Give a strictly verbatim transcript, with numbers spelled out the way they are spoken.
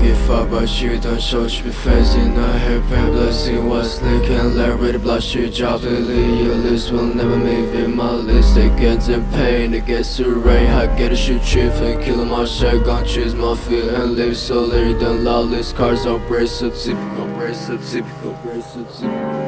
give fuck but you don't show to be facing a happy blessing was leaking let read the bloodshot job lately your list will never move in my list they get in pain they get to rain I get to shoot truth and kill my shotgun choose my feel and live so later than lawless cars are brace so typical brace so typical brace so typical